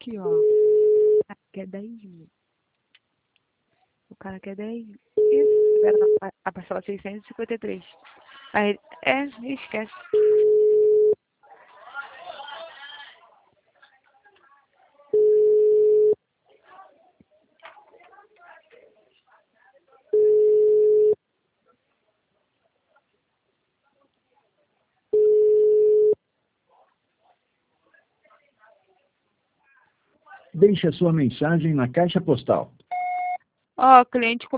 aqui, ó. Quer 10.000. O cara quer 10.000. A parcela 653. Aí, esquece. Deixe a sua mensagem na caixa postal. Ó, cliente